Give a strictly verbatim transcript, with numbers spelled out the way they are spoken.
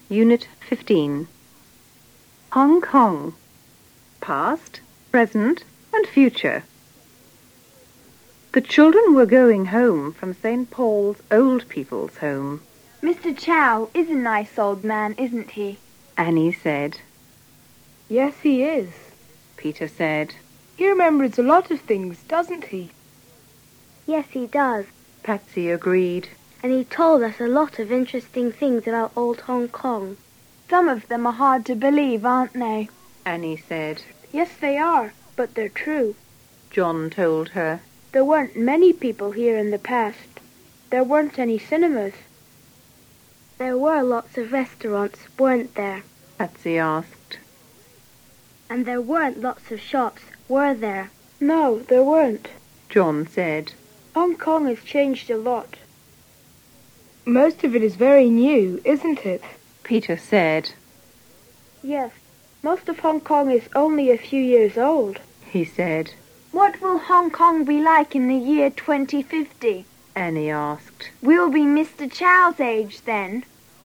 Unit fifteen. Hong Kong. Past, present and future. The children were going home from Saint Paul's Old People's Home. Mister Chow is a nice old man, isn't he? Annie said. Yes, he is. Peter said. He remembers a lot of things, doesn't he? Yes, he does. Patsy agreed. And he told us a lot of interesting things about old Hong Kong. Some of them are hard to believe, aren't they? Annie said. Yes, they are, but they're true. John told her. There weren't many people here in the past. There weren't any cinemas. There were lots of restaurants, weren't there? Patsy asked. And there weren't lots of shops, were there? No, there weren't. John said. Hong Kong has changed a lot. Most of it is very new, isn't it? Peter said. Yes, most of Hong Kong is only a few years old. He said. What will Hong Kong be like in the year twenty fifty? Annie asked. We'll be Mister Chow's age then.